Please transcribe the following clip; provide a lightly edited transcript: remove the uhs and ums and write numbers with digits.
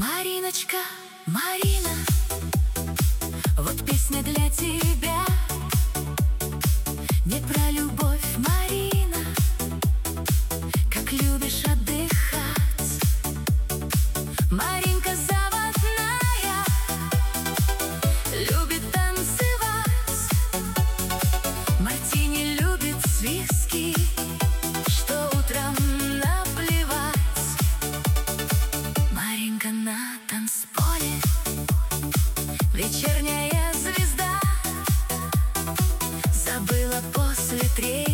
Мариночка, Марина, вот песня для тебя. Не про любовь, Марина, как любишь отдыхать. Маринка заводная, любит танцевать. Мартини любит с виски, что утром наплевать. Маринка на танцполе, вечерняя звезда, забыла после 3.